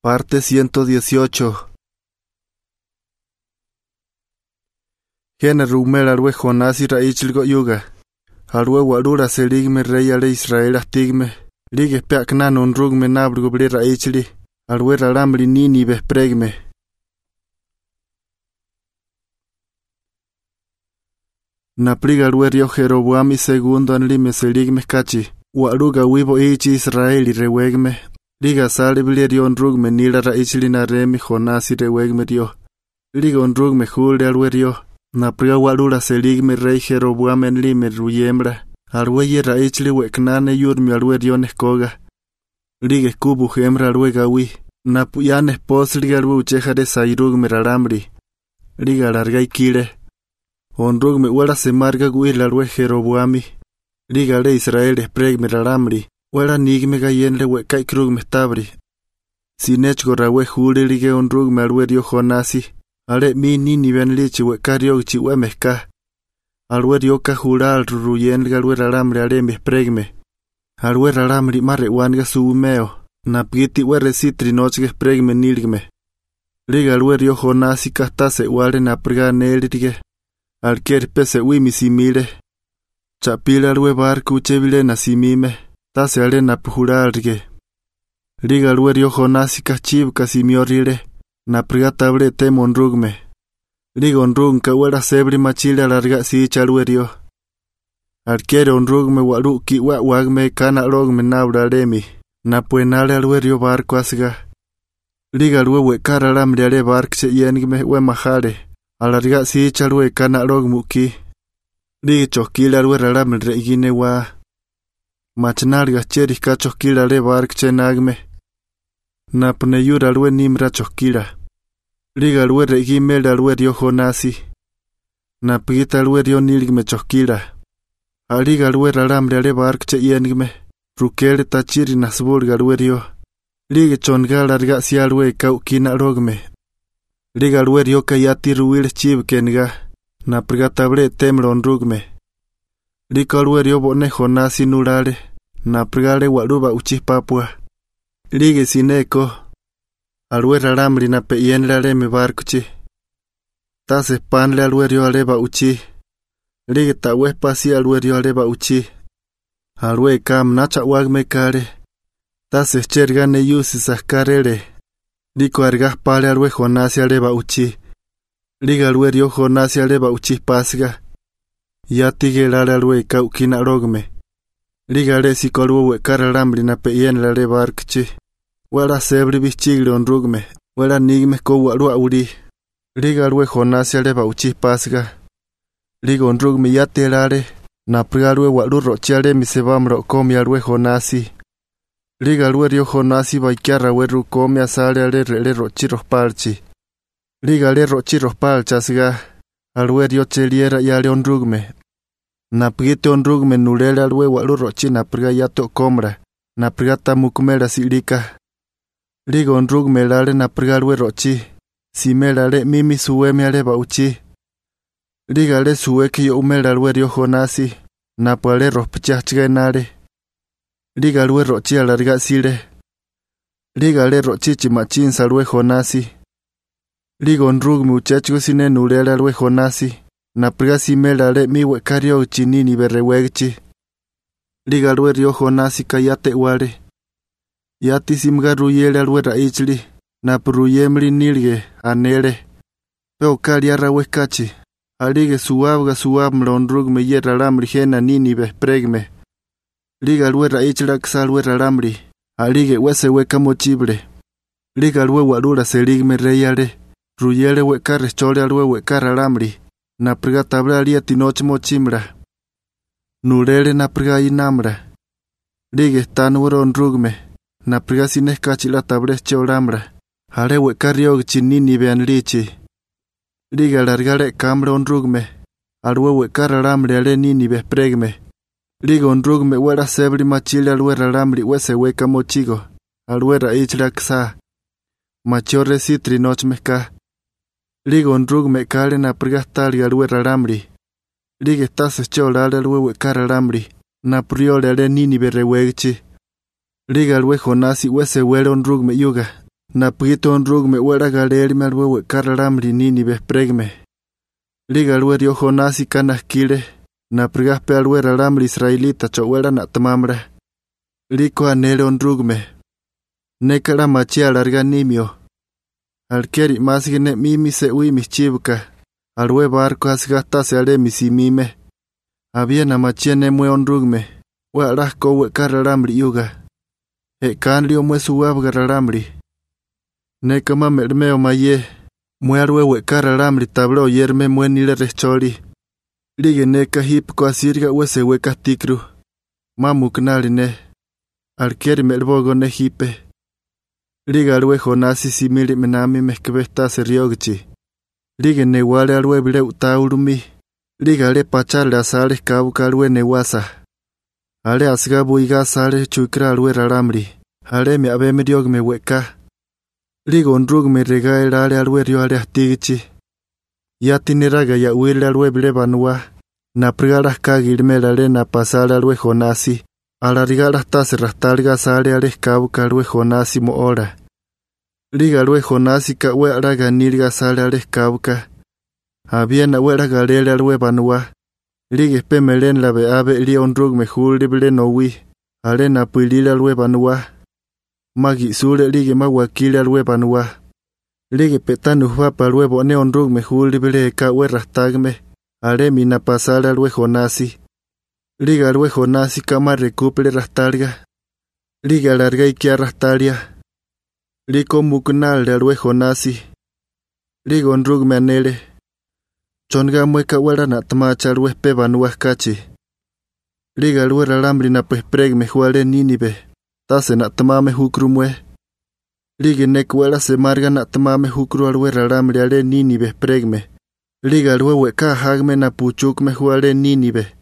Parte 118. Gene rumel arwe Jonás Raíchilgo yuga. Arwe warura seligme rey ale Israel astigme. Lige peaknan on rugme nabrgo bre Raíchili. Arwe raramli nini bespregme. Napliga arwe rio Jeroboami segundo anlime seligme kachi. Waruga wibo ichi Israeli rewegme. Liga sale bilerio on rugme nila Raíchili na remi Jonás rewegme rio. Liga on rugme julde arwe rio. Napriga warura seligme rey Jeroboam en lime ruyembra. Arweye Raíchili weknane yurmi arwe rio neskoga. Liga kubu hembra arwe gawi. Napuyan espos liga arwe ucheja de sairugme raramri. Liga larga kile. On rugme wala se marga guil arwe Jeroboami. Liga le Israel espregme raramri. Wala nigme gayenle wekai krugme tabri. Sinechgo rawe jule liga on rugme arwe rio Jonasi. Ale mi nini ben lichi wekario chi wemesca. Alwe rio ka jural ruyen galwe raramri ale me espregme. Alwe raramri mare wanga suumeo. Napgiti we resitri nochge espregme nilgme. Liga alwe rio Jonasi kastase wale napriga nelirige. Alker pese wimi simile. Chapile alwe barku chevile na simime. Tase ale napjuralrige. Liga alwe rio Jonasi kachiv kasimiorile. Napriga table temon rugme. Liga on rugme kawara sebri machile alarga si chalwe rio. Alkere on rugme waruki wagme kana rogme nabra remi. Napuenale alwe rio barco asga. Liga alwe wekara ramri ale bark che yengme we mahale. Alarga si chalwe kana rogmuki. Liga chokile alwe raramri reigine wa. Machnarga cheri ka chokile ale bark che nagme. Napne yura alwe nimra chokila. Liga alwe regimel alwe rio Jonasi. Napgita alwe rio nilgme chokila. Aliga alwe raramri ale bark che yengme. Rukele tachiri nasburga alwe rio. Liga chonga larga si alwe kaukina rogme. Liga alwe rio kayati ruil chiv kenga. Napga table temron rugme. Liga alwe rio bone Jonasi nurale. Napgale waruba uchi papua. Liga sineko. Alwe raramri na peyenle ale me barkuchi. Tase panle alwe rio aleba uchi. Liga tawe pasi alwe rio aleba uchi. Alwe kam nacha wagme kare. Tase chergane yusi saskarele. Liko argas pale alwe Jonasi aleba uchi. Liga alwe rio Jonasi aleba uchi pasga. Yatige lale alwe kaukina rogme. Liga ale sikolwe wekara ramri na peyenle ale barkuchi. Wala sebri bichigli on rugme. Wala nigme ko warua uri. Liga alwe Jonasi aleba uchi pasga. Liga on rugme yatelare. Napriga alwe waru rochi ale misebamro komi alwe Jonasi. Liga alwe rio Jonasi baikiara weru komi asale ale rele rochi rospalchi. Liga ale rochi rospalchasga. Alwe rio cheliera yale on rugme. Naprigite on rugme nulele alwe waru rochi napriga yato komra. Napriga tamukumela silika. Liga on rugme lale napriga alwe rochi. Simela ale mimi suweme ale bauchi. Liga ale suweki yo umela alwe rio Jonasi. Napuale rospachachga nale. Liga alwe rochi alarga sile. Liga ale rochi chimachin salwe Jonasi. Liga on rugme uchachgo sine nulele alwe Jonasi. Napriga simela ale mi wekario uchinini berrewegchi. Liga alwe rio Jonasi kayate wale. Yati simga ruyele alwe Raíchili. Napruyemli nilge anele. Peo kaliara wekachi. Alige suabga on rugme ye raramri jena nini bespregme. Liga alwe Raíchili aksalwe raramri. Alige wese weka mochible. Liga alwe warura seligme reyale. Ruyele weka rechole alwe weka raramri. Napriga tabla alia tinoch mochimra. Nurele napriga inamra. Liga estanwero on rugme. Napriga sineskachi la tabla choramra. Ale weka riog chinini bean lichi. Liga largale camra on rugme. Alwe weka raramri ale nini bespregme. Liga on rugme wera sebri machile alwe raramri wese weka mochigo. Alwe Raíchili aksa. Machorre sitri noch meka. Liga on rugme kale napriga stalga alwe raramri. Liga estase cholale alwe weka raramri. Napriole ale nini berrewegchi. Liga alwe Jonasi wese wele on rugme yuga. Napito onrugme wera galerme alwe wekaralamri Nínive pregme. Liga alwe rio Jonasi kanaskile. Naprigaspe alwe ralamri israelita chowera natamamre. Liko anele onrugme. Nekala machia larga nimio. Alkeri masgene mimi se uimi chibuka. Alwe barco asgasta se ale misimime. Había na machia nemue onrugme. Werasko wekaralamri yuga. Kanlio mue suwabgaralamri. Nekama mermeo maye. Muerwe wekaralamri tablo yerme muenile recholi. Lige neka hipko asirga wese weka tikru. Mamuknaline. Alkeri melbogo ne hipe. Liga alwe Jonasi simili menami meskebesta seriogchi. Liga newale alwe bile utaurumi. Liga ale pachale asale kabuka alwe newasa. Ale asgabu iga sale chukra alwe ralamri. Ale me abe mediog me weka. Liga onrug me rega el ale alwe rio ale astigichi. Ya tineraga ya uile alwe bile banua. Na prigaras kagirme ale na pasale alwe Jonasi. Ala rigaras tase rastalga sale ale kabuka alwe Jonasi mo ora. Liga alwe Jonasi ka we araga nirga sale ale kabuka. Había na wera galele alwe banua. Liga pemelen la be abe li onrug me hulli bile nowi. Ale na puilile alwe banua. Magi sule liga mawakile alwe banua. Liga petanu huapa alwe bone onrug me hulli bile ka we rastagme. Ale mina pasale alwe Jonasi. Liga alwe Jonasi kama recupere rastalga. Liga larga ikia rastalia. Liko muknal de alwe Jonasi. Liga onrug me anele. Chonga mueka wera na tamacha alwe pe banua kachi. Liga alwe ralamri na preg me juale Nínive. Tase na tamame hukru mue. Liga nek wera se marga na tamame hukru alwe ralamri ale Nínive pregme. Liga alwe weka hagme na puchuk me juale Nínive.